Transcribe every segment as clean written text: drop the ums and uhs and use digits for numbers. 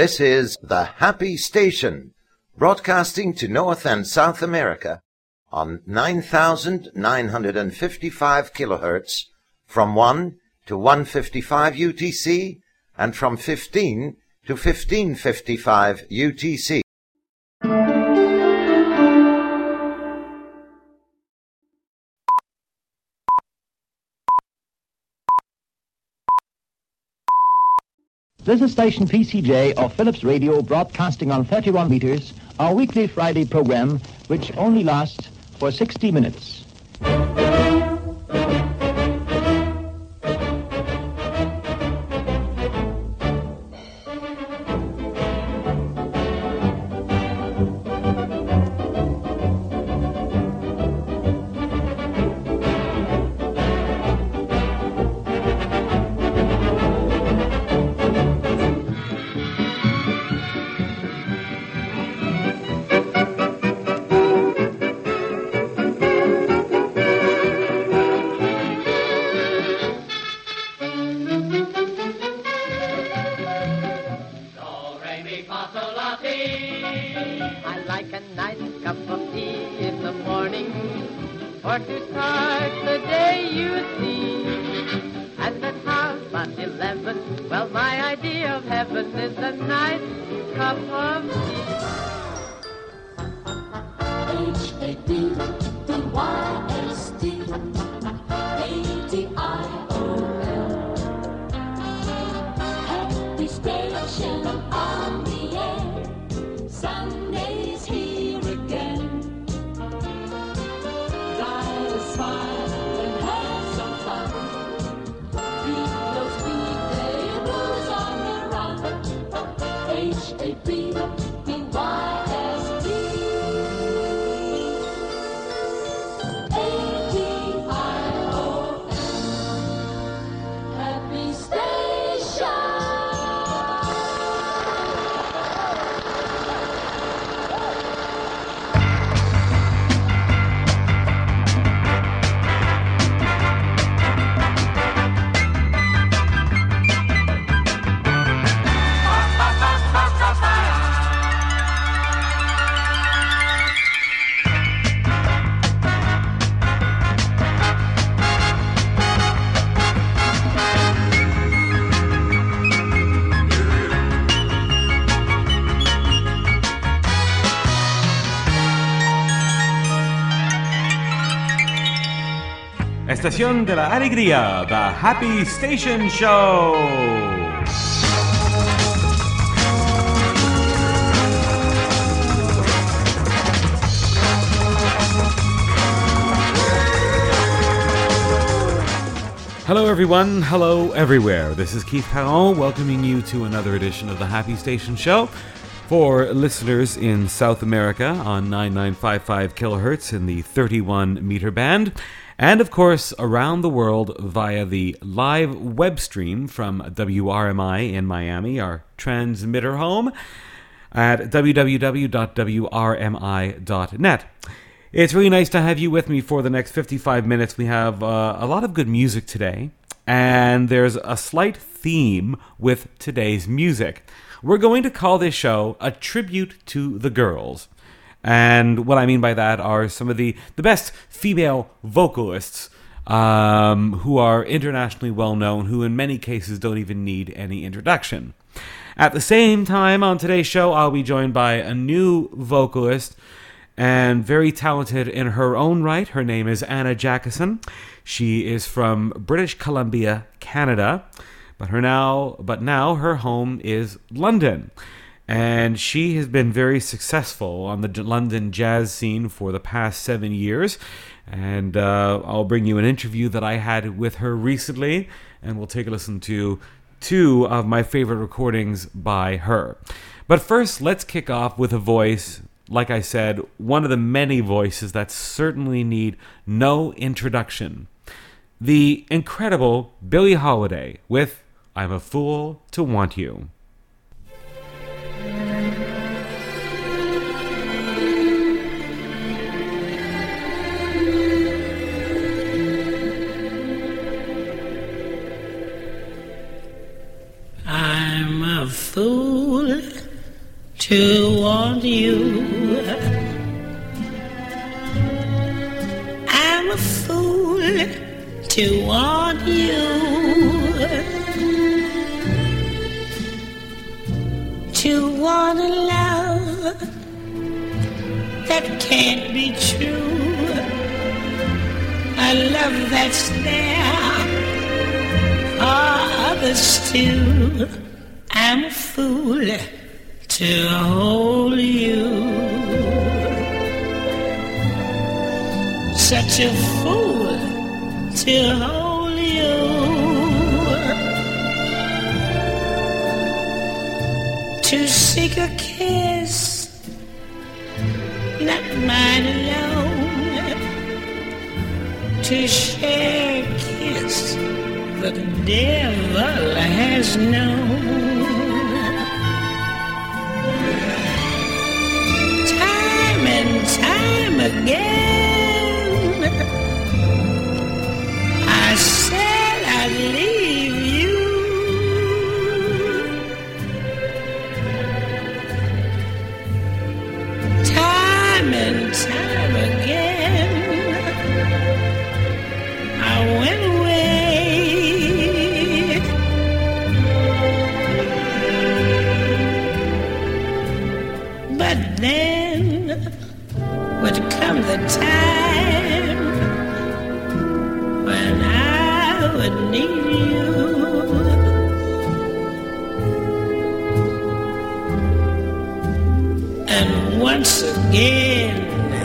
This is the Happy Station, broadcasting to North and South America on 9,955 kilohertz from 1 to 155 UTC and from 15 to 1555 UTC. This is station PCJ of Philips Radio, broadcasting on 31 meters, our weekly Friday program, which only lasts for 60 minutes. Estación de la Alegría, the Happy Station Show. Hello everyone, hello everywhere. This is Keith Perron welcoming you to another edition of the Happy Station Show for listeners in South America on 9955 kilohertz in the 31 meter band. And, of course, around the world via the live web stream from WRMI in Miami, our transmitter home, at www.wrmi.net. It's really nice to have you with me for the next 55 minutes. We have a lot of good music today, and there's a slight theme with today's music. We're going to call this show a tribute to the girls. And what I mean by that are some of the best female vocalists who are internationally well known, who in many cases don't even need any introduction. At the same time, on today's show, I'll be joined by a new vocalist and very talented in her own right. Her name is Anna Jackson. She is from British Columbia, Canada, but now her home is London. And she has been very successful on the London jazz scene for the past 7 years. And I'll bring you an interview that I had with her recently, and we'll take a listen to two of my favorite recordings by her. But first, let's kick off with a voice, like I said, one of the many voices that certainly need no introduction. The incredible Billie Holiday with I'm a Fool to Want You. I'm a fool to want you. I'm a fool to want you, to want a love that can't be true, a love that's there for others too. I'm a fool to hold you, such a fool to hold you, to seek a kiss, not mine alone, to share a kiss the devil has known. Time and time again, I said I'd leave you. Time and time again, I went away. But then would come the time when I would need you, and once again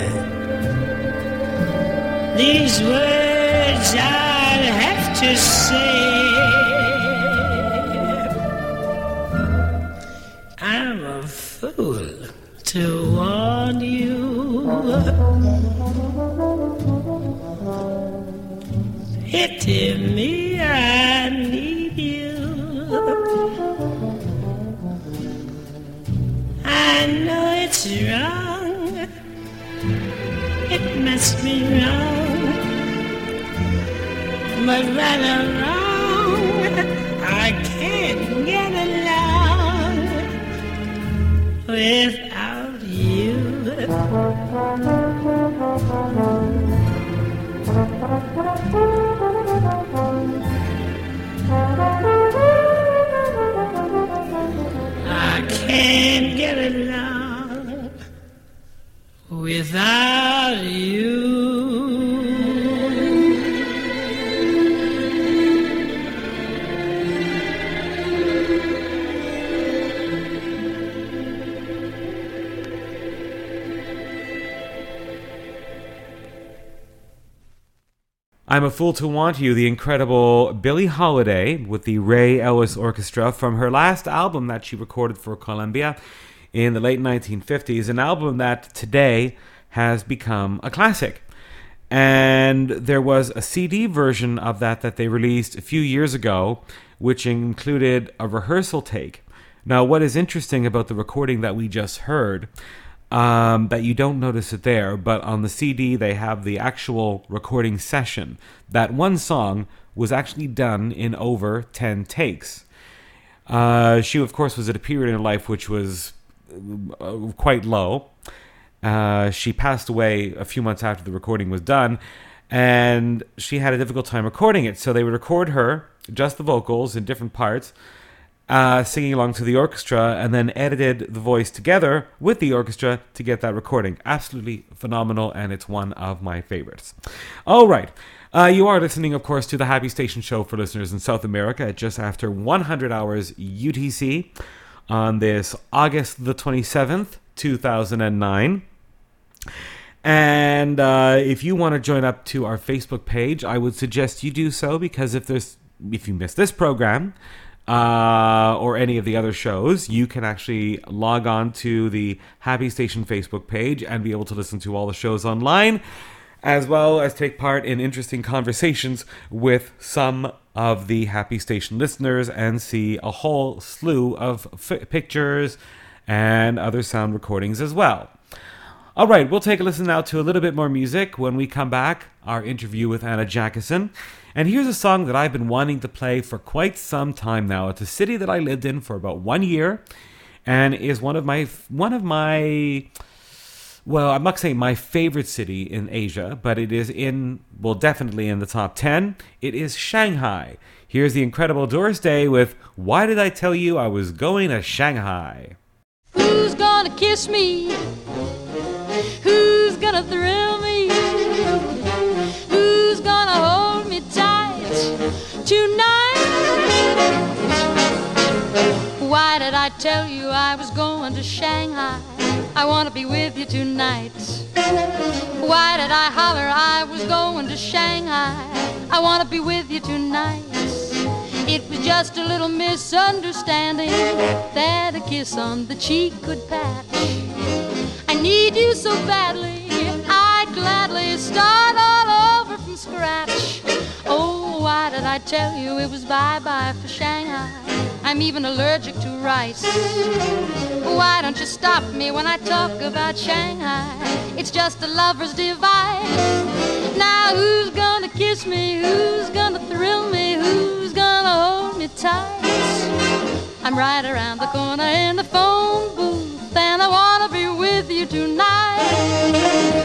these words I'd have to say. I'm a fool to want you. Pity me, I need you. I know it's wrong, it must be wrong, but right or wrong, I can't get along without you. I can't get along without you. I'm a Fool to Want You, the incredible Billie Holiday with the Ray Ellis Orchestra from her last album that she recorded for Columbia in the late 1950s, an album that today has become a classic. And there was a CD version of that they released a few years ago, which included a rehearsal take. Now, what is interesting about the recording that we just heard, that you don't notice it there, but on the CD they have the actual recording session. That one song was actually done in over 10 takes. She, of course, was at a period in her life which was quite low. She passed away a few months after the recording was done, and she had a difficult time recording it. So they would record her, just the vocals in different parts, singing along to the orchestra, and then edited the voice together with the orchestra to get that recording. Absolutely phenomenal, and it's one of my favorites. All right. You are listening, of course, to the Happy Station Show for listeners in South America at just after 100 hours UTC on this August the 27th, 2009. And if you want to join up to our Facebook page, I would suggest you do so, because if you miss this program, or any of the other shows, you can actually log on to the Happy Station Facebook page and be able to listen to all the shows online, as well as take part in interesting conversations with some of the Happy Station listeners and see a whole slew of pictures and other sound recordings as well. All right, we'll take a listen now to a little bit more music. When we come back, our interview with Anna Jackson. And here's a song that I've been wanting to play for quite some time now. It's a city that I lived in for about 1 year, and is one of my well, I'm not saying my favorite city in Asia, but it is definitely in the top 10. It is Shanghai. Here's the incredible Doris Day with Why Did I Tell You I Was Going to Shanghai? Who's gonna kiss me? Who's gonna thrill me? Who's gonna hold me tight tonight? Why did I tell you I was going to Shanghai? I wanna be with you tonight. Why did I holler I was going to Shanghai? I wanna be with you tonight. It was just a little misunderstanding that a kiss on the cheek could patch. I need you so badly, I'd gladly start all over from scratch. Oh, why did I tell you it was bye-bye for Shanghai? I'm even allergic to rice. Why don't you stop me when I talk about Shanghai? It's just a lover's device. Now who's gonna kiss me? Who's gonna thrill me? Who's gonna hold me tight? I'm right around the corner in the phone booth, and I wanna be with you tonight.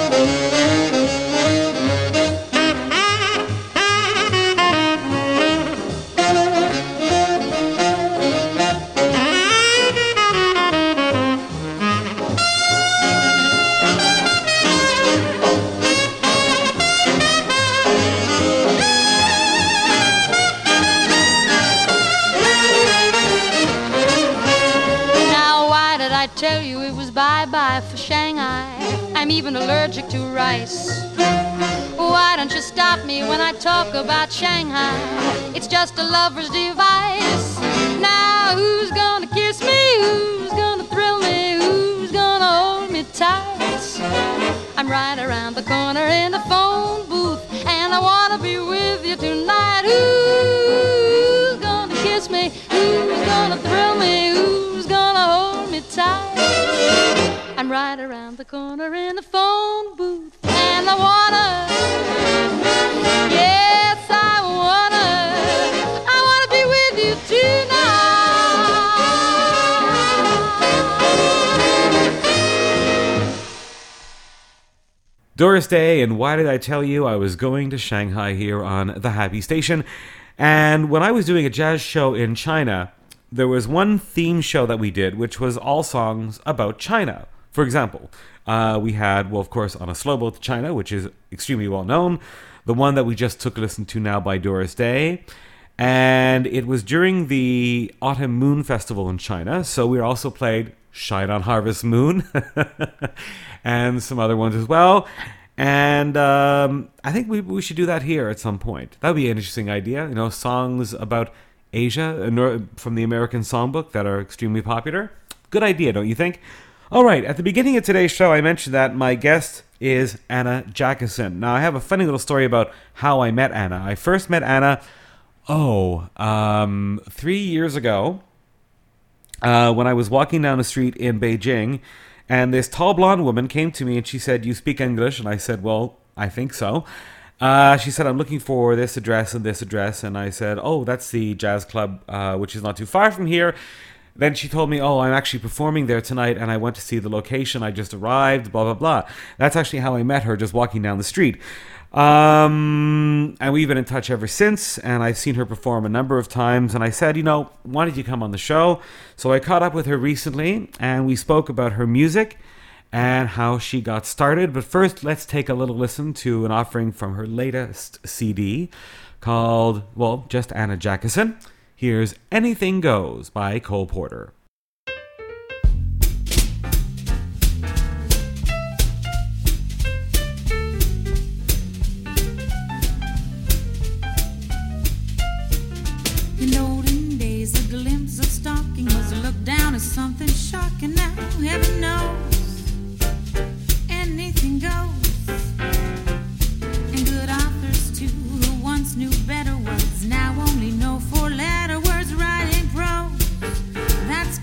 Tell you it was bye-bye for Shanghai. I'm even allergic to rice. Why don't you stop me when I talk about Shanghai? It's just a lover's device. Now who's gonna kiss me? Who's gonna thrill me? Who's gonna hold me tight? I'm right around the corner in the phone booth, and I wanna be with you tonight. Who's gonna kiss me? Who's gonna thrill me? Who's gonna hold me tight? I'm right around the corner in the phone booth, and I wanna, yes, I wanna be with you tonight. Doris Day, and Why Did I Tell You I Was Going to Shanghai here on The Happy Station. And when I was doing a jazz show in China, there was one theme show that we did, which was all songs about China. For example, we had, well, of course, On a Slow Boat to China, which is extremely well known. The one that we just took a listen to now by Doris Day. And it was during the Autumn Moon Festival in China. So we also played Shine on Harvest Moon and some other ones as well. And I think we should do that here at some point. That would be an interesting idea. You know, songs about Asia from the American Songbook that are extremely popular. Good idea, don't you think? All right, at the beginning of today's show, I mentioned that my guest is Anna Jackison. Now, I have a funny little story about how I met Anna. I first met Anna, 3 years ago when I was walking down the street in Beijing, and this tall blonde woman came to me and she said, "You speak English?" And I said, "Well, I think so." She said, "I'm looking for this address and this address." And I said, "Oh, that's the jazz club, which is not too far from here." Then she told me, "Oh, I'm actually performing there tonight, and I went to see the location. I just arrived, blah, blah, blah." That's actually how I met her, just walking down the street. And we've been in touch ever since, and I've seen her perform a number of times. And I said, why don't you come on the show? So I caught up with her recently, and we spoke about her music and how she got started. But first, let's take a little listen to an offering from her latest CD called, well, just Anna Jackison. Here's Anything Goes by Cole Porter. In olden days, a glimpse of stalking was looked down as something shocking. Now, heaven knows, anything goes. And good authors, too, who once knew better words, now only know four-letter words writing prose. That's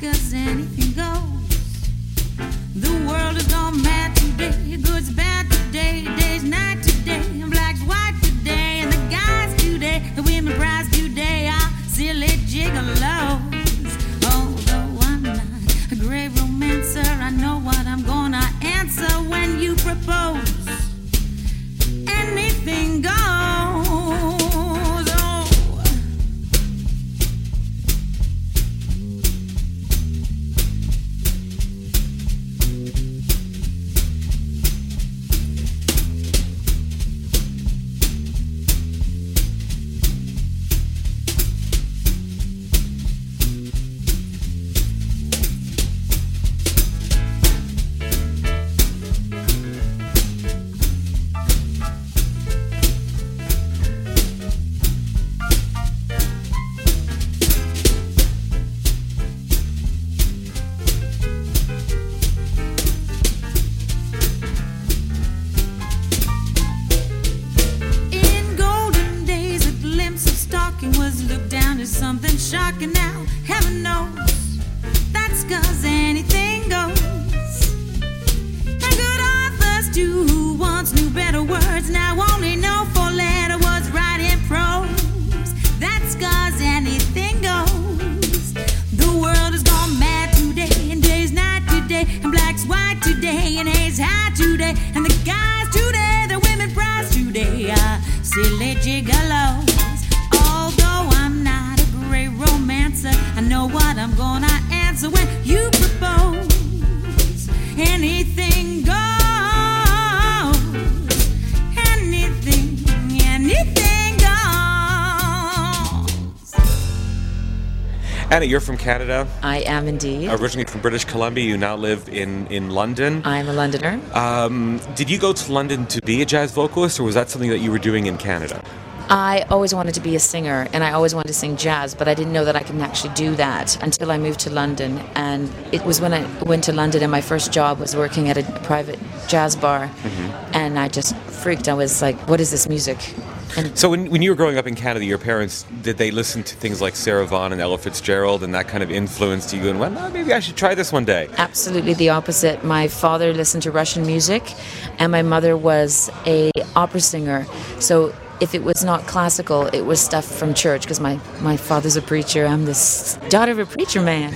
hey and hey's high today. And the guys today, the women prize today are silly gigolos. Although I'm not a great romancer, I know what I'm gonna answer when you propose. Anything goes. Anything goes. Anna, you're from Canada. I am indeed. Originally from British Columbia, you now live in London. I'm a Londoner. Did you go to London to be a jazz vocalist, or was that something that you were doing in Canada? I always wanted to be a singer, and I always wanted to sing jazz, but I didn't know that I could actually do that until I moved to London. And it was when I went to London, and my first job was working at a private jazz bar, and I just freaked. I was like, what is this music? And So when you were growing up in Canada, your parents, did they listen to things like Sarah Vaughan and Ella Fitzgerald, and that kind of influenced you and went, oh, maybe I should try this one day? absolutely the opposite. My father listened to Russian music, and my mother was a opera singer. So if it was not classical, it was stuff from church, because my father's a preacher. I'm the daughter of a preacher man.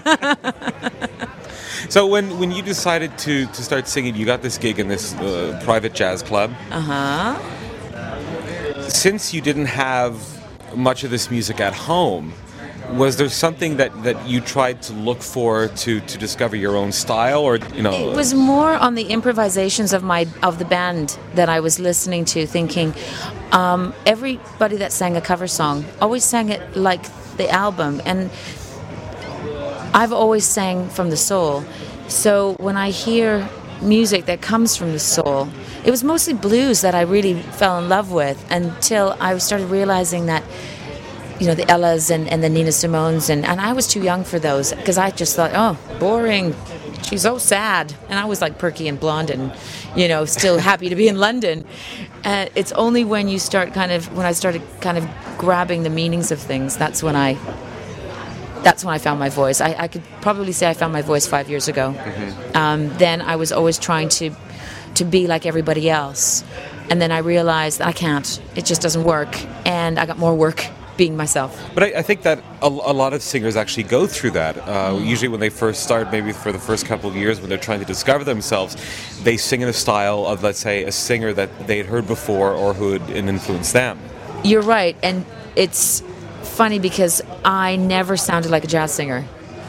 So when you decided to start singing, you got this gig in this private jazz club. Uh-huh. Since you didn't have much of this music at home, was there something that you tried to look for to discover your own style, or It was more on the improvisations of the band that I was listening to, thinking everybody that sang a cover song always sang it like the album, and I've always sang from the soul. So when I hear music that comes from the soul, it was mostly blues that I really fell in love with, until I started realizing that the Ellas and the Nina Simones, and I was too young for those, because I just thought, oh, boring, she's so sad. And I was like perky and blonde and, still happy to be in London. It's only when you start when I started kind of grabbing the meanings of things, that's when I found my voice. I could probably say I found my voice 5 years ago. Then I was always trying to be like everybody else. And then I realized I can't. It just doesn't work. And I got more work being myself. But I think that a lot of singers actually go through that. Usually when they first start, maybe for the first couple of years when they're trying to discover themselves, they sing in a style of, let's say, a singer that they had heard before or who had influenced them. You're right. And it's funny because I never sounded like a jazz singer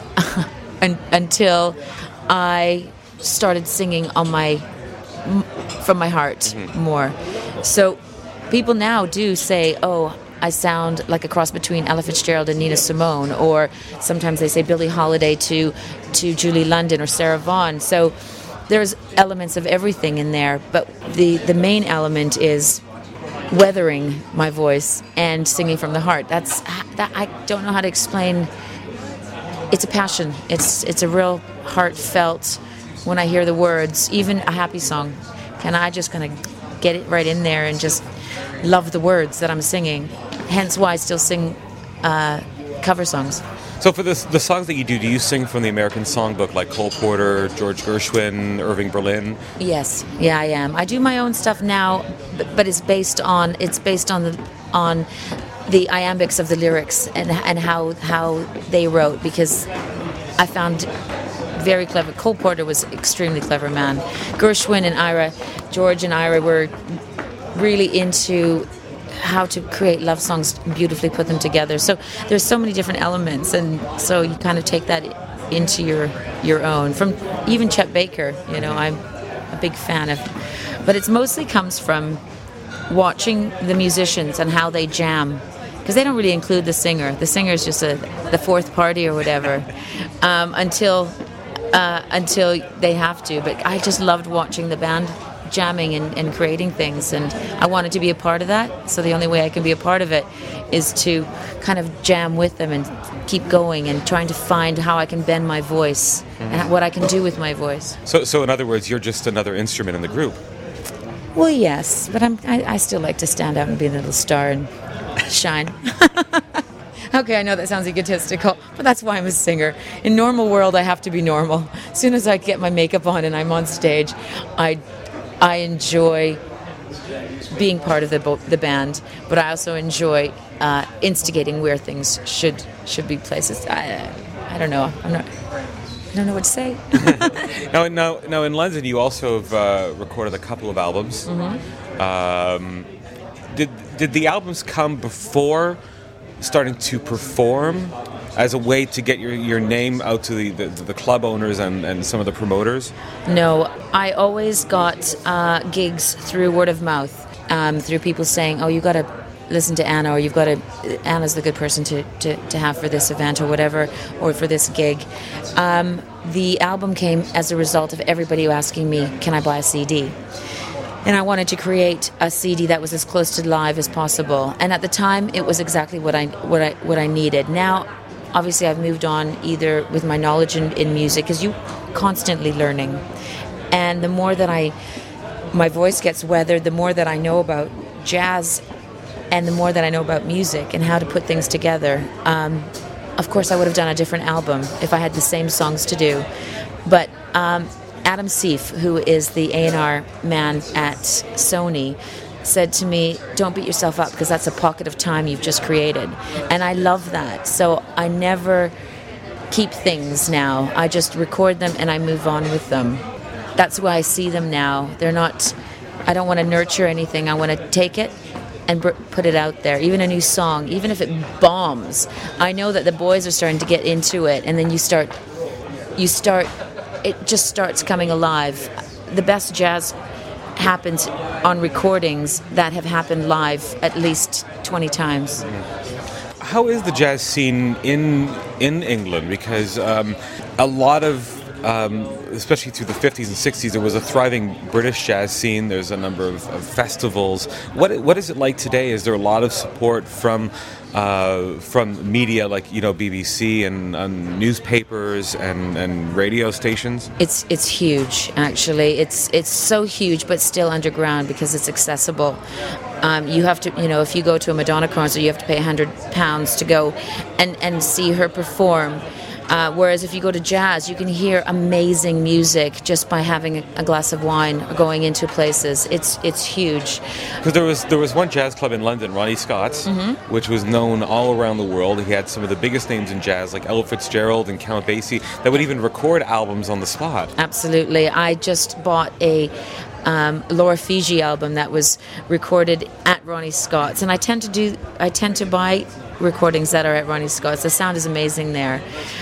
until I started singing from my heart more. So people now do say, oh, I sound like a cross between Ella Fitzgerald and Nina Simone, or sometimes they say Billie Holiday to Julie London or Sarah Vaughan. So there's elements of everything in there, but the main element is weathering my voice and singing from the heart. That I don't know how to explain. It's a passion. It's a real heartfelt. When I hear the words, even a happy song, can I just kind of get it right in there and just love the words that I'm singing? Hence why I still sing cover songs. So for the songs that you do you sing from the American Songbook, like Cole Porter, George Gershwin, Irving Berlin? Yes, yeah, I am. I do my own stuff now, but it's based on the iambics of the lyrics and how they wrote, because I found very clever. Cole Porter was an extremely clever man. Gershwin and George and Ira were really into how to create love songs, beautifully put them together. So there's so many different elements, and so you kind of take that into your own. From even Chet Baker, I'm a big fan of. But it mostly comes from watching the musicians and how they jam, because they don't really include the singer. The singer is just the fourth party or whatever, until they have to. But I just loved watching the band jamming and creating things, and I wanted to be a part of that. So the only way I can be a part of it is to kind of jam with them and keep going and trying to find how I can bend my voice and what I can do with my voice. So in other words, you're just another instrument in the group. Well, yes, but I still like to stand out and be a little star and shine. Okay, I know that sounds egotistical, but that's why I'm a singer. In normal world, I have to be normal. As soon as I get my makeup on and I'm on stage, I enjoy being part of the band, but I also enjoy instigating where things should be places. I don't know. don't know what to say. Now, in London, you also have recorded a couple of albums. Did the albums come before starting to perform as a way to get your name out to the club owners and some of the promoters? No, I always got gigs through word of mouth, through people saying, "Oh, you got to listen to Anna," or "You've got to, Anna's the good person to have for this event," or whatever, or for this gig. The album came as a result of everybody asking me, "Can I buy a CD?" And I wanted to create a CD that was as close to live as possible. And at the time, it was exactly what I needed. Now, obviously, I've moved on either with my knowledge in music, because you're constantly learning. And the more that my voice gets weathered, the more that I know about jazz, and the more that I know about music and how to put things together. Of course, I would have done a different album if I had the same songs to do. But Adam Seif, who is the A&R man at Sony, said to me, "Don't beat yourself up, because that's a pocket of time you've just created." And I love that. So I never keep things now. I just record them and I move on with them. That's why I see them now. I don't want to nurture anything. I want to take it and put it out there. Even a new song, even if it bombs, I know that the boys are starting to get into it, and then it just starts coming alive. The best jazz happens on recordings that have happened live at least 20 times. How is the jazz scene in England? Because a lot of, especially through the 50s and 60s, there was a thriving British jazz scene. There's a number of festivals. What is it like today? Is there a lot of support from media like BBC and newspapers and radio stations? It's huge, actually. It's so huge, but still underground because it's accessible. You have to, if you go to a Madonna concert, you have to pay £100 to go and see her perform. Whereas if you go to jazz, you can hear amazing music just by having a glass of wine or going into places. It's huge. Because there was one jazz club in London, Ronnie Scott's, which was known all around the world. He had some of the biggest names in jazz, like Ella Fitzgerald and Count Basie, that would even record albums on the spot. Absolutely. I just bought a Laura Fiji album that was recorded at Ronnie Scott's, and I tend to buy recordings that are at Ronnie Scott's. The sound is amazing there.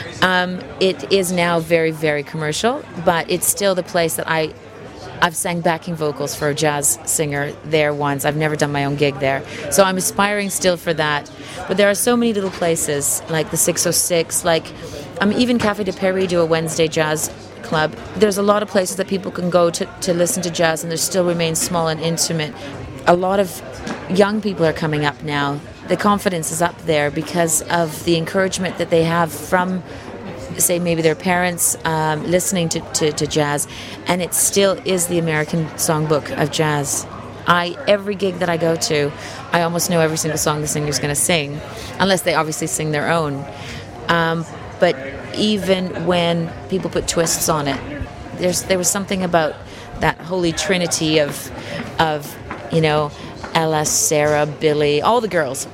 It is now very, very commercial, but it's still the place that I've sang backing vocals for a jazz singer there once. I've never done my own gig there, so I'm aspiring still for that. But there are so many little places like the 606, like even Café de Paris do a Wednesday jazz club. There's a lot of places that people can go to listen to jazz, and they still remain small and intimate. A lot of young people are coming up now. The confidence is up there because of the encouragement that they have from, say, maybe their parents listening to jazz, and it still is the American songbook of jazz. Every gig that I go to, I almost know every single song the singer's going to sing, unless they obviously sing their own. But even when people put twists on it, there was something about that holy trinity of Ella, Sarah, Billy, all the girls.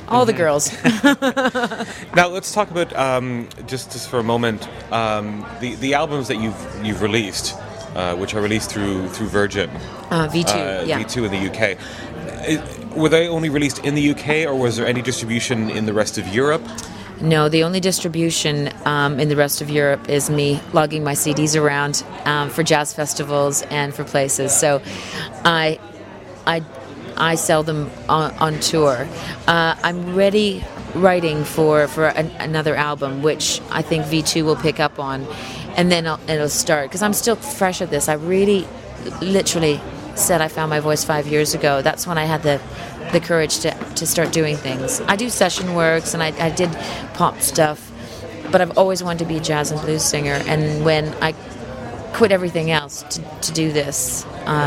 Now let's talk about just for a moment the albums that you've released, which are released through Virgin. V2, yeah. V2 in the UK. Were they only released in the UK, or was there any distribution in the rest of Europe? No, the only distribution in the rest of Europe is me lugging my CDs around for jazz festivals and for places. So I sell them on tour. I'm writing for another album, which I think V2 will pick up on, and then it'll start. Because I'm still fresh at this. I really, literally said I found my voice 5 years ago. That's when I had the courage to start doing things. I do session works, and I did pop stuff, but I've always wanted to be a jazz and blues singer. And when I quit everything else to do this,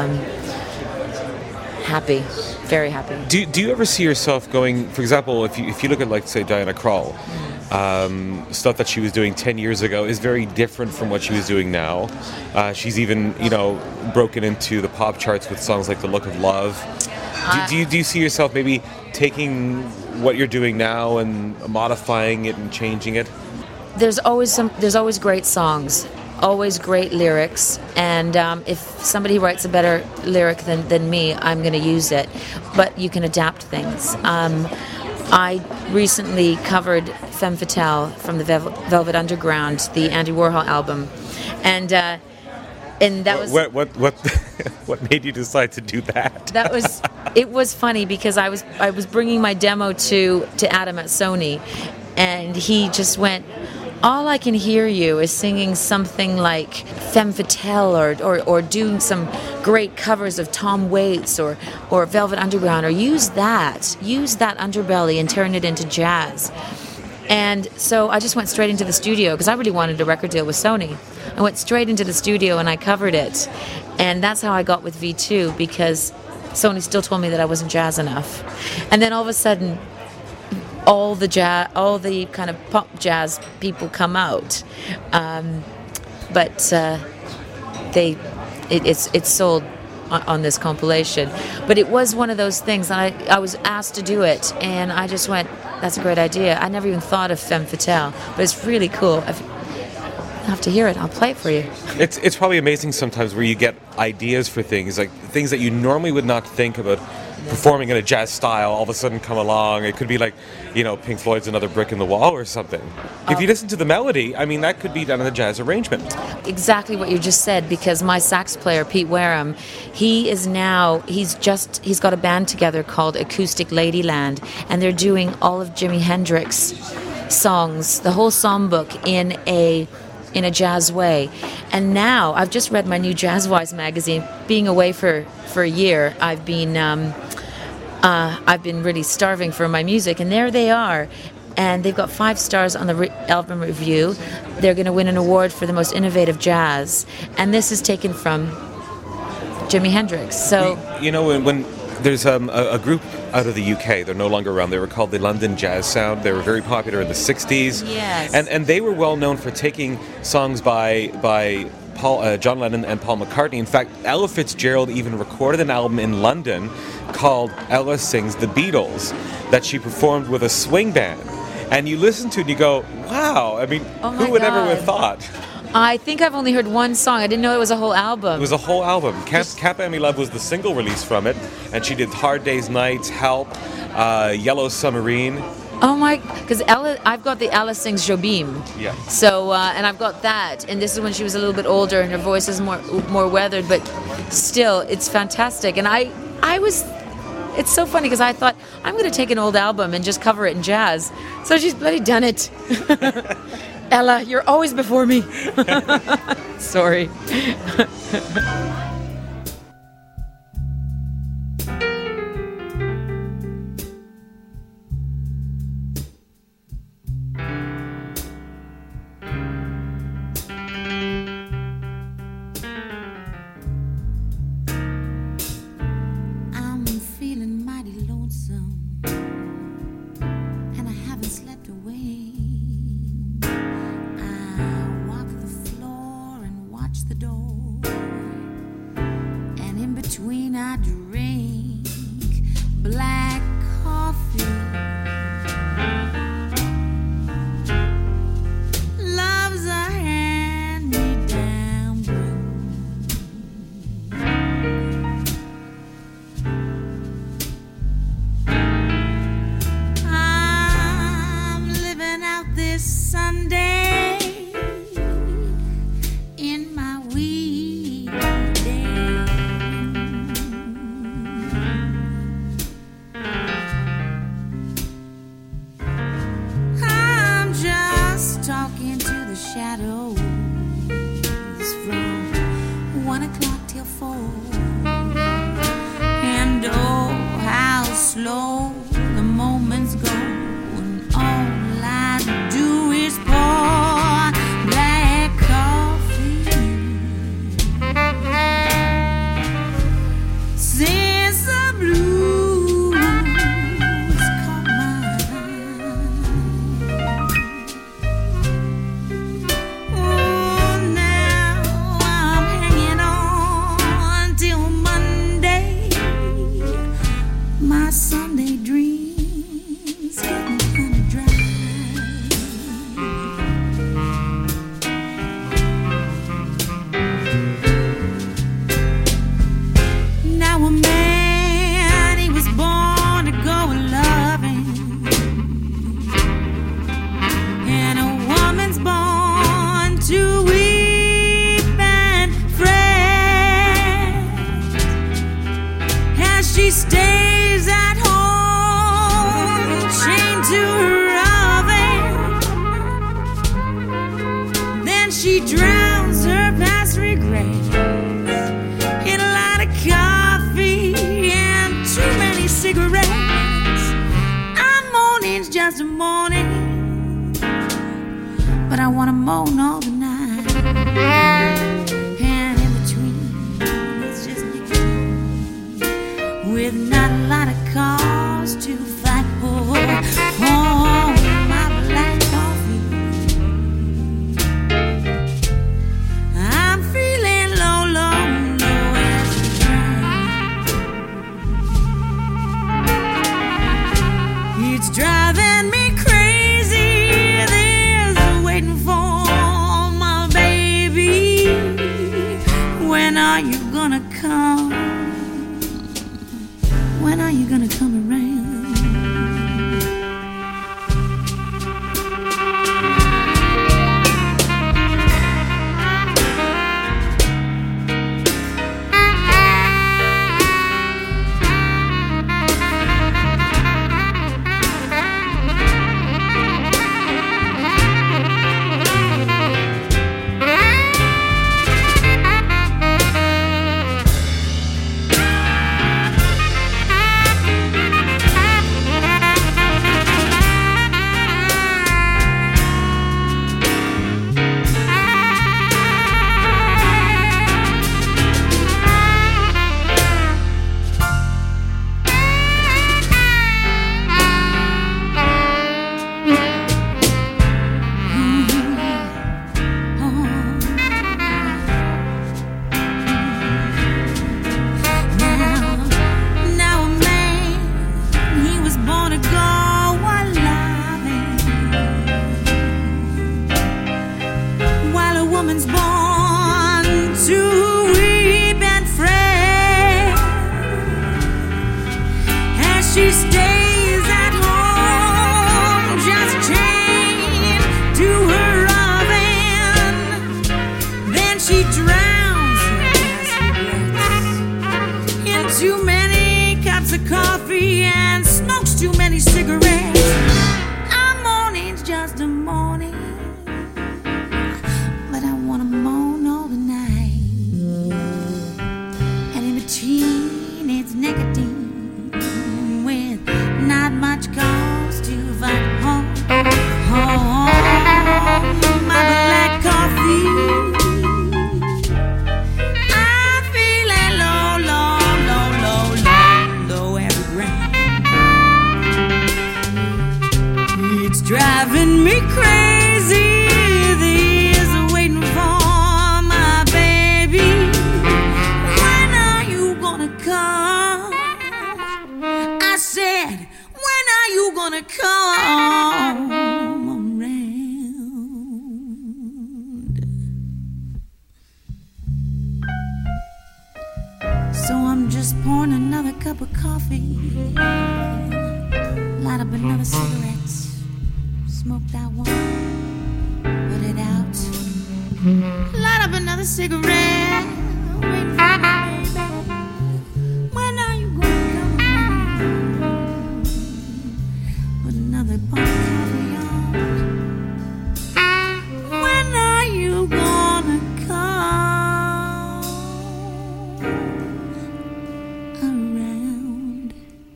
happy, very happy. Do you ever see yourself going, for example, if you look at, like, say, Diana Krall, stuff that she was doing 10 years ago is very different from what she was doing now. She's even, broken into the pop charts with songs like The Look of Love. Do you see yourself maybe taking what you're doing now and modifying it and changing it? There's always great songs always great lyrics, and if somebody writes a better lyric than me, I'm going to use it. But you can adapt things. I recently covered Femme Fatale from the Velvet Underground, the Andy Warhol album, and that was what made you decide to do that? It was funny because I was bringing my demo to Adam at Sony, and he just went, all I can hear you is singing something like Femme Fatale or doing some great covers of Tom Waits or Velvet Underground, or use that underbelly and turn it into jazz. And so I just went straight into the studio because I really wanted a record deal with Sony. I went straight into the studio and I covered it. And that's how I got with V2, because Sony still told me that I wasn't jazz enough. And then all of a sudden, all the kind of pop jazz people come out, but it's sold on this compilation. But it was one of those things, and I was asked to do it, and I just went, that's a great idea. I never even thought of Femme Fatale, but it's really cool. I'll have to hear it. I'll play it for you. It's probably amazing sometimes where you get ideas for things, like things that you normally would not think about performing in a jazz style all of a sudden come along. It could be like, Pink Floyd's Another Brick in the Wall or something. If you listen to the melody, I mean, that could be done in a jazz arrangement. Exactly what you just said, because my sax player, Pete Wareham, he's got a band together called Acoustic Ladyland, and they're doing all of Jimi Hendrix songs, the whole songbook in a jazz way. And now I've just read my new Jazzwise magazine. Being away for a year, I've been really starving for my music, and there they are. And they've got 5 stars on the album review. They're going to win an award for the most innovative jazz, and this is taken from Jimi Hendrix. So when there's a group out of the UK, they're no longer around. They were called the London Jazz Sound. They were very popular in the 60s. Yes. And they were well known for taking songs by John Lennon and Paul McCartney. In fact, Ella Fitzgerald even recorded an album in London called Ella Sings the Beatles that she performed with a swing band. And you listen to it and you go, wow, I mean, who would ever have thought? I think I've only heard one song. I didn't know it was a whole album. It was a whole album. Camp Amy Love was the single release from it, and she did Hard Day's Nights, Help, Yellow Submarine. Oh my, because I've got the Ella Sings Jobim. Yeah. So, and I've got that, and this is when she was a little bit older and her voice is more weathered, but still, it's fantastic. And it's so funny because I thought, I'm going to take an old album and just cover it in jazz. So she's bloody done it. Ella, you're always before me. Sorry. I'm feeling mighty lonesome, and I haven't slept away. I walk the floor and watch the door, and in between I drink black coffee. Love's a hand-me-down brew. I'm living out this Sunday in my weekday. I'm just talking to the shadows from 1 o'clock till 4. And oh, how slow the moments go, and all I do is pour black coffee. Since the blues caught my eye, oh, now I'm hanging on till Monday, my Sunday dream. Now a man, he was born to go loving, and a woman's born to weep and fret as she stays at home, chained to her oven. Then she drowns her past regrets in a lot of coffee and too many cigarettes. I'm mourning's just a morning, but I wanna moan all the night. And in between, it's just nicotine with not a lot of cause to fight for. Oh, my black coffee. I'm feeling low, low, low as the ground. It's driving me crazy. There's a waiting for my baby. When are you gonna come? When are you gonna come around? Now a man, he was born to go a-loving, while a woman's born to weep and fret as she stays at home, just chained to her oven. Then she drowns her regrets in too many cups of coffee and smokes too many cigarettes. A morning's just a morning, but I wanna moan all the night. And in between, it's nicotine with not much cause to fight home. Oh, my black coffee. I'm feeling low, low, low, low, low, low every ground. It's driving me crazy. There's a waiting for my baby. When are you gonna come? I said, when are you gonna come around? So I'm just pouring another cup of coffee, light up another cigarette, smoke that one, put it out, light up another cigarette, wait for my baby. When are you gonna come around? Put another pot of coffee on. When are you gonna come around?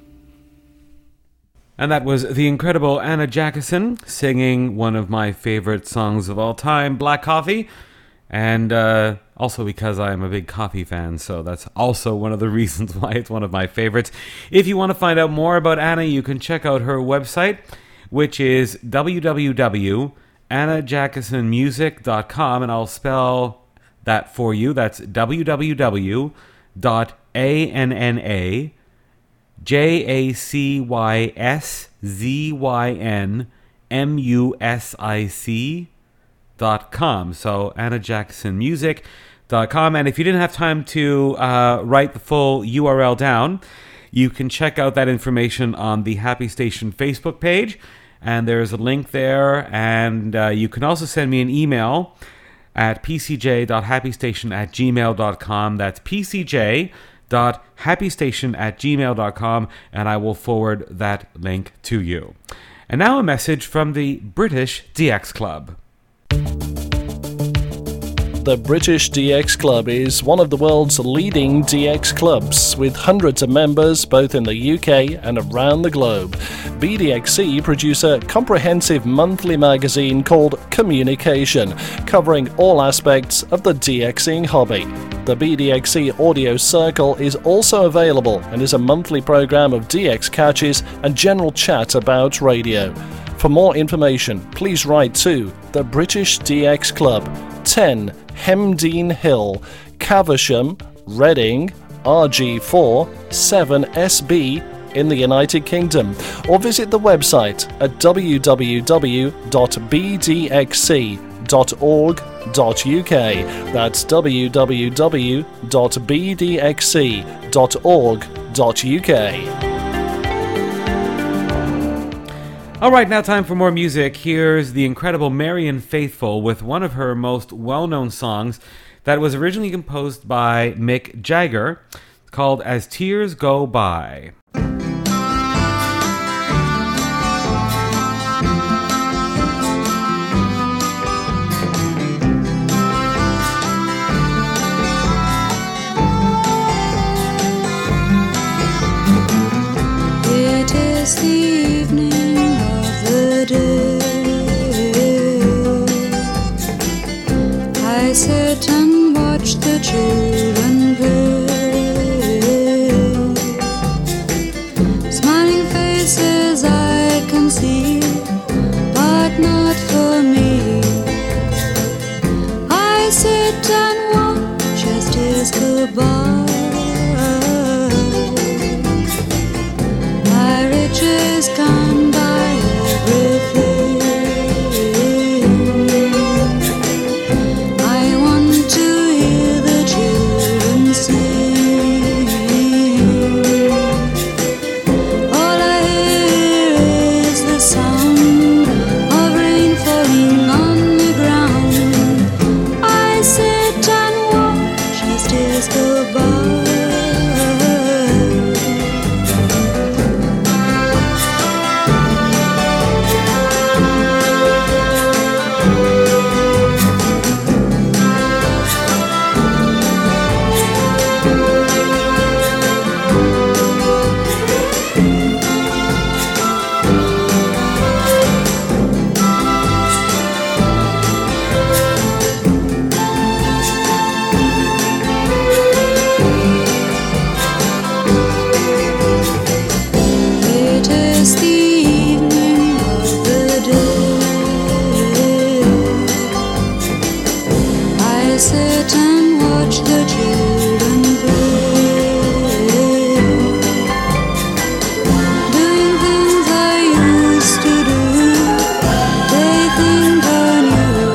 And that was the incredible Anna Jackson singing one of my favorite songs of all time, Black Coffee. And also because I am a big coffee fan, so that's also one of the reasons why it's one of my favorites. If you want to find out more about Anna, you can check out her website, which is www.annajacksonmusic.com, and I'll spell that for you. That's www.ANNAJACYSZYNMUSIC.com. So Anna Jackson Music. And if you didn't have time to write the full URL down, you can check out that information on the Happy Station Facebook page. And there's a link there. And you can also send me an email at pcj.happystation@gmail.com. That's pcj.happystation@gmail.com. And I will forward that link to you. And now a message from the British DX Club. The British DX Club is one of the world's leading DX clubs, with hundreds of members both in the UK and around the globe. BDXC produce a comprehensive monthly magazine called Communication, covering all aspects of the DXing hobby. The BDXC Audio Circle is also available and is a monthly program of DX catches and general chat about radio. For more information, please write to the British DX Club, 10 Hemdean Hill, Caversham, Reading, RG4 7SB in the United Kingdom, or visit the website at www.bdxc.org.uk. That's www.bdxc.org.uk. All right, now time for more music. Here's the incredible Marianne Faithfull with one of her most well-known songs that was originally composed by Mick Jagger, called As Tears Go By. It is the evening of the day. I sit and watch the children play. Smiling faces I can see, but not for me. I sit and watch as tears go by. My riches can't buy everything. I want to hear the children sing. All I hear is the sound of rain falling on the ground. I sit and watch as tears go by. It is the evening of the day. I sit and watch the children play, doing things I used to do. They think are new.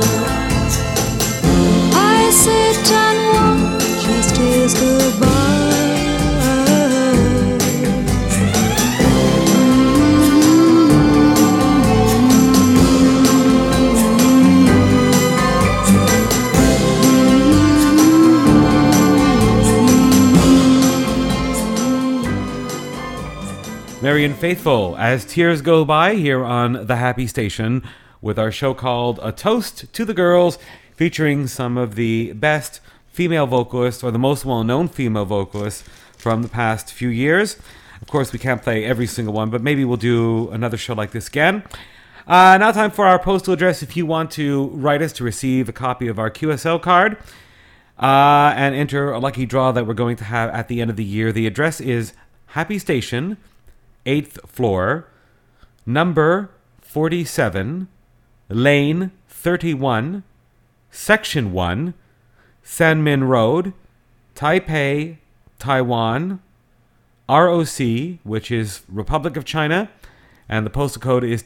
I sit and watch as tears go by. Marianne Faithfull, As Tears Go By, here on The Happy Station, with our show called A Toast to the Girls, featuring some of the best female vocalists, or the most well-known female vocalists from the past few years. Of course, we can't play every single one, but maybe we'll do another show like this again. Now time for our postal address. If you want to write us to receive a copy of our QSL card and enter a lucky draw that we're going to have at the end of the year, the address is Happy Station, 8th floor, number 47, lane 31, section 1, Sanmin Road, Taipei, Taiwan, ROC, which is Republic of China, and the postal code is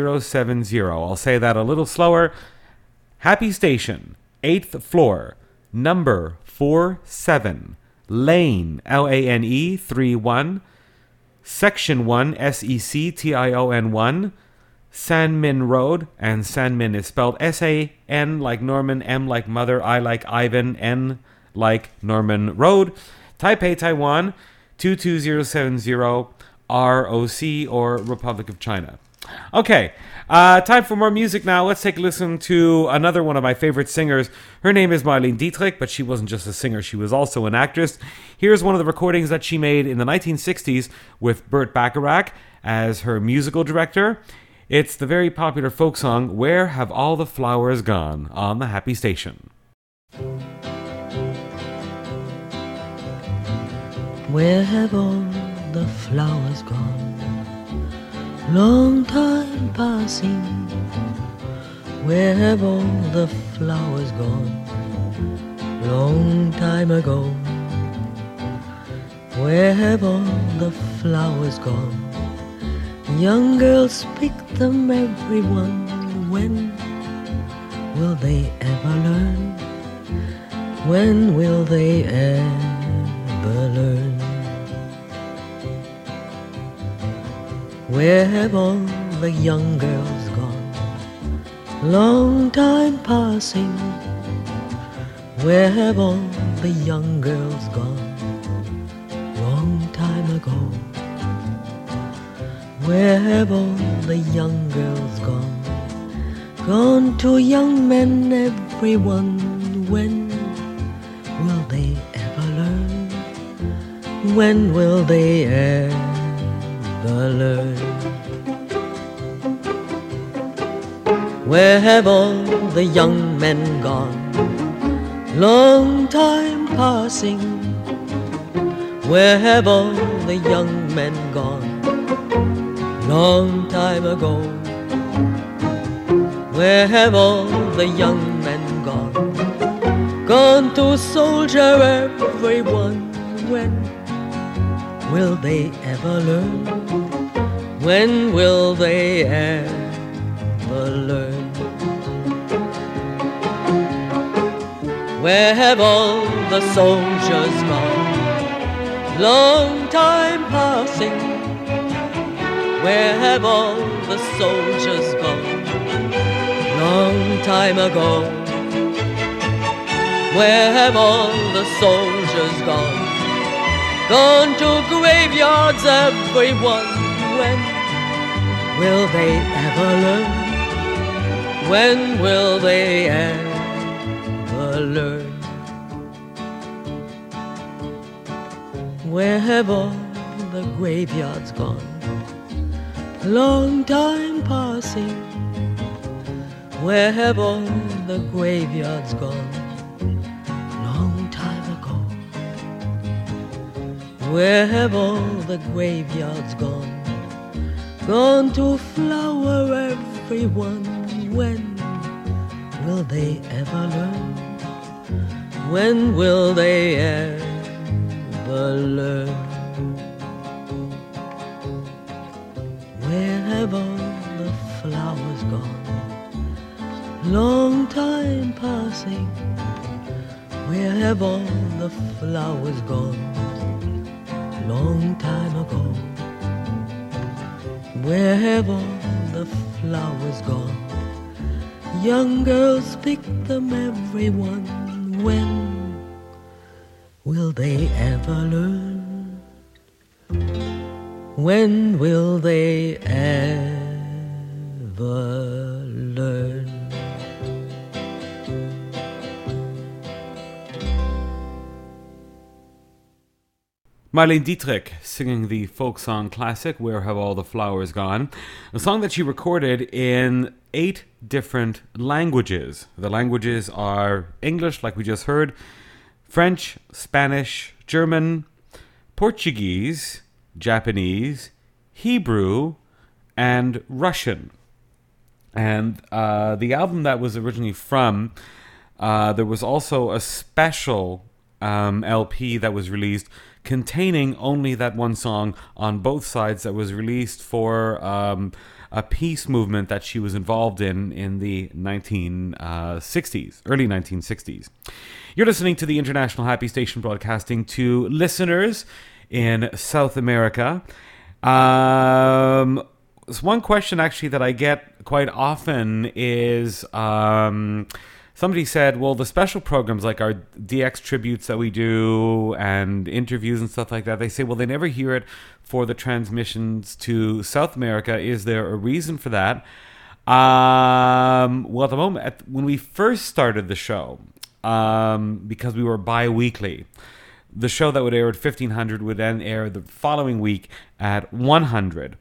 22070. I'll say that a little slower. Happy Station, 8th floor, number 47, Lane, Lane 31, Section 1, Section 1, Sanmin Road, and Sanmin is spelled S-A-N like Norman, M like Mother, I like Ivan, N like Norman Road, Taipei, Taiwan, 22070, ROC, or Republic of China. Okay, time for more music now. Let's take a listen to another one of my favorite singers. Her name is Marlene Dietrich, but she wasn't just a singer, she was also an actress. Here's one of the recordings that she made in the 1960s with Burt Bacharach as her musical director. It's the very popular folk song, Where Have All the Flowers Gone, on the Happy Station. Where have all the flowers gone? Long time passing. Where have all the flowers gone? Long time ago. Where have all the flowers gone? Young girls pick them, everyone. When will they ever learn? When will they ever learn? Where have all the young girls gone? Long time passing. Where have all the young girls gone? Long time ago. Where have all the young girls gone? Gone to young men, everyone. When will they ever learn? When will they ever learn? Where have all the young men gone? Long time passing. Where have all the young men gone? Long time ago. Where have all the young men gone? Gone to soldier, everyone. When will they ever learn? When will they ever learn? Where have all the soldiers gone? Long time passing. Where have all the soldiers gone? Long time ago. Where have all the soldiers gone? Gone to graveyards, everyone. When will they ever learn? When will they ever learn? Where have all the graveyards gone? Long time passing. Where have all the graveyards gone? Long time ago. Where have all the graveyards gone? Gone to flower, everyone. When will they ever learn? When will they ever learn? Where have all the flowers gone? Long time passing. Where have all the flowers gone? Long time ago. Where have all the flowers gone? Young girls pick them, everyone. When will they ever learn? When will they ever learn? Marlene Dietrich singing the folk song classic, Where Have All the Flowers Gone? A song that she recorded in 8 different languages. The languages are English, like we just heard, French, Spanish, German, Portuguese, Japanese, Hebrew, and Russian. And the album that was originally from, there was also a special LP that was released containing only that one song on both sides that was released for a peace movement that she was involved in the 1960s, early 1960s. You're listening to the International Happy Station, broadcasting to listeners in South America. One question actually that I get quite often is somebody said, well, the special programs like our DX tributes that we do and interviews and stuff like that, they say, well, they never hear it for the transmissions to South America. Is there a reason for that? Well, at the moment, when we first started the show, because we were bi-weekly, the show that would air at 1500 would then air the following week at 100.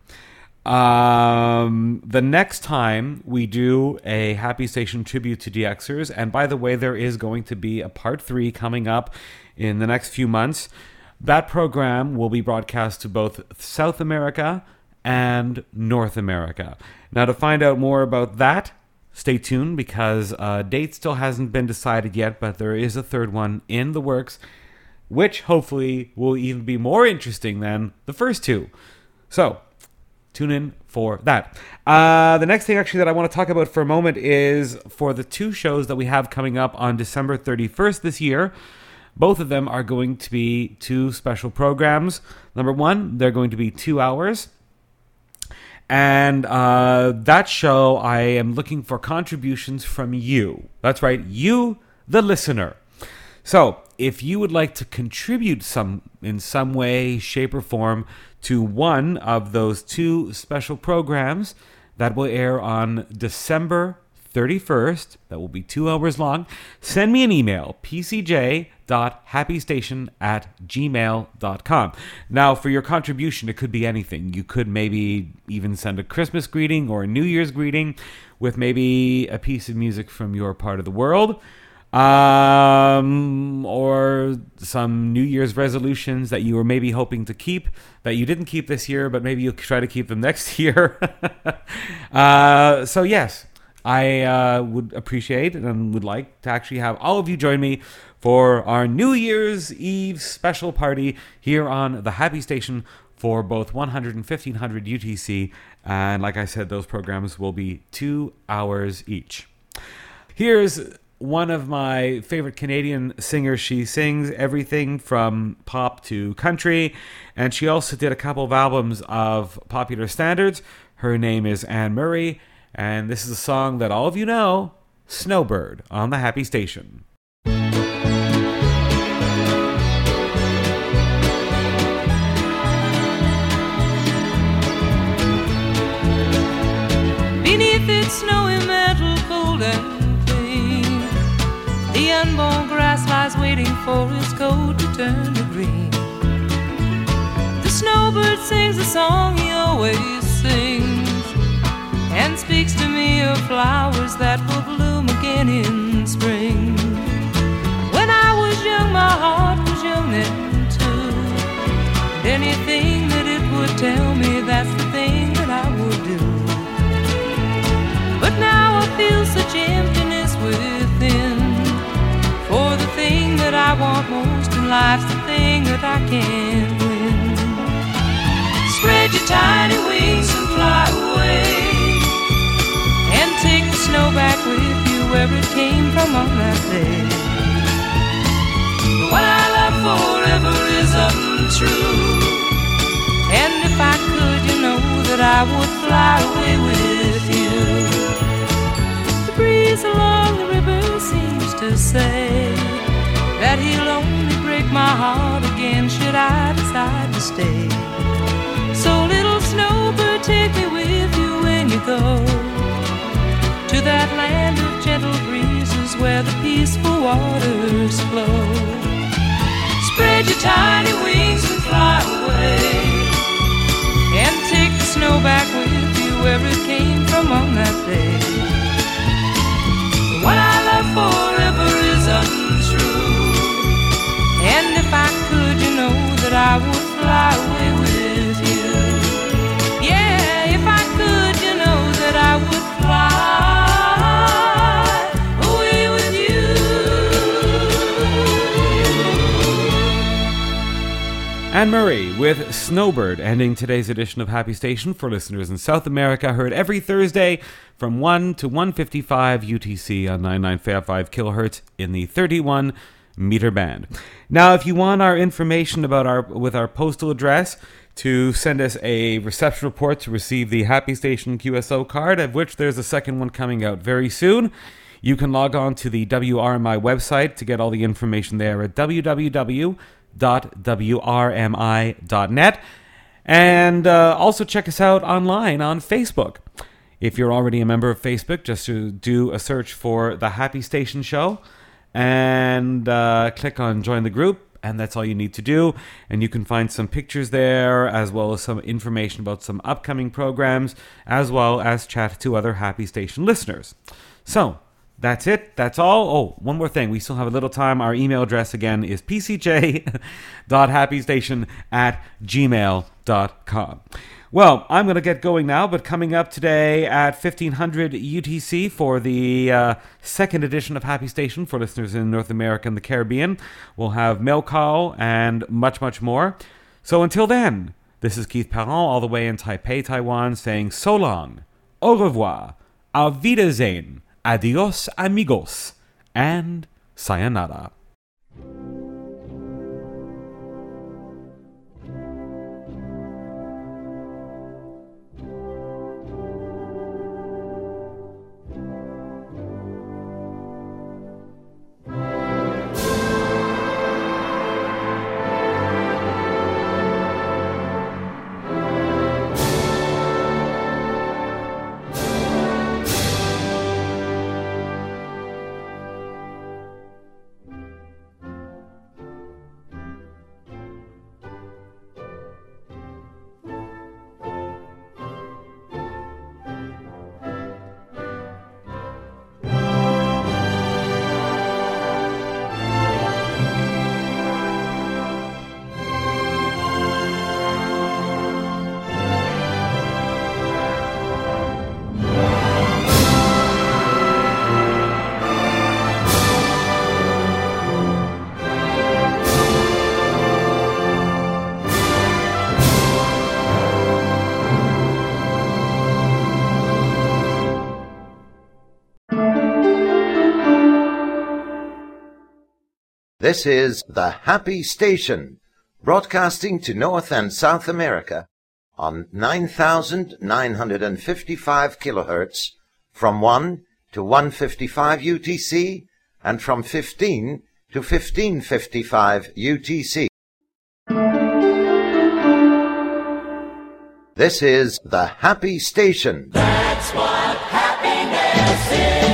The next time we do a Happy Station tribute to DXers, and by the way, there is going to be a part 3 coming up in the next few months. That program will be broadcast to both South America and North America. Now, to find out more about that, stay tuned, because date still hasn't been decided yet, but there is a third one in the works, which hopefully will even be more interesting than the first two. So, tune in for that. The next thing actually that I want to talk about for a moment is for the 2 shows that we have coming up on December 31st this year. Both of them are going to be 2 special programs. Number 1, they're going to be 2 hours. And that show, I am looking for contributions from you. That's right, you, the listener. So, if you would like to contribute in some way, shape, or form to one of those 2 special programs that will air on December 31st, that will be 2 hours long, send me an email, pcj.happystation@gmail.com. Now, for your contribution, it could be anything. You could maybe even send a Christmas greeting or a New Year's greeting with maybe a piece of music from your part of the world. Or some New Year's resolutions that you were maybe hoping to keep that you didn't keep this year, but maybe you'll try to keep them next year. So yes, I would appreciate and would like to actually have all of you join me for our New Year's Eve special party here on the Happy Station for both 100 and 1500 UTC. And like I said, those programs will be 2 hours each. Here's one of my favorite Canadian singers. She sings everything from pop to country, and she also did a couple of albums of popular standards. Her name is Anne Murray, and this is a song that all of you know, Snowbird, on the Happy Station. Beneath its snowy mantle, cold and the unborn grass lies waiting for its coat to turn to green. The snowbird sings a song he always sings, and speaks to me of flowers that will bloom again in spring. When I was young, my heart was young then too, and anything that it would tell me, that's the thing that I would do. But now I feel such emptiness within, for the thing that I want most in life's the thing that I can't win. Spread your tiny wings and fly away, and take the snow back with you where it came from on that day. The one I love forever is untrue, and if I could, you know that I would fly away with you. The breeze along the river seems to say that he'll only break my heart again should I decide to stay. So little snowbird, take me with you when you go to that land of gentle breezes where the peaceful waters flow. Spread your tiny wings and fly away, and take the snow back with you where it came from on that day. What I love forever is untrue, and if I could, you know that I would fly away with you. Yeah, if I could, you know that I would fly away with you. Anne Murray with Snowbird, ending today's edition of Happy Station for listeners in South America, heard every Thursday from 1 to 1:55 UTC on 99.55 kilohertz in the 31 meter band. Now, if you want our information about our postal address, to send us a reception report to receive the Happy Station QSO card, of which there's a second one coming out very soon, you can log on to the WRMI website to get all the information there at www.wrmi.net, and also check us out online on Facebook. If you're already a member of Facebook, just to do a search for The Happy Station Show and click on Join the Group, and that's all you need to do. And you can find some pictures there, as well as some information about some upcoming programs, as well as chat to other Happy Station listeners. So, that's it. That's all. Oh, one more thing. We still have a little time. Our email address again is pcj.happystation@gmail.com. Well, I'm going to get going now, but coming up today at 1500 UTC for the second edition of Happy Station for listeners in North America and the Caribbean, we'll have mail call and much, much more. So until then, this is Keith Parent all the way in Taipei, Taiwan, saying so long, au revoir, auf Wiedersehen, adios amigos, and sayonara. This is The Happy Station, broadcasting to North and South America on 9,955 kilohertz from 1 to 1:55 UTC and from 15 to 15:55 UTC. This is The Happy Station. That's what happiness is.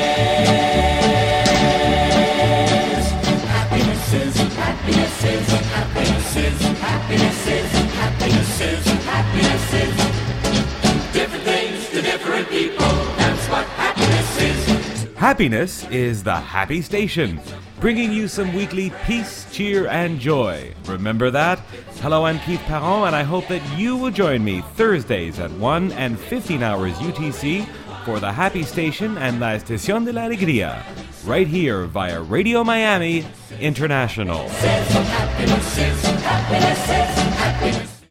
Happiness is, happiness is, happiness is, happiness is, happiness is, happiness is. Different things to different people. That's what happiness is. Happiness is The Happy Station, bringing you some weekly peace, cheer, and joy. Remember that? Hello, I'm Keith Parent, and I hope that you will join me Thursdays at 1 and 15 hours UTC for The Happy Station and La Estación de la Alegría, right here via Radio Miami International. Happiness is, happiness is, happiness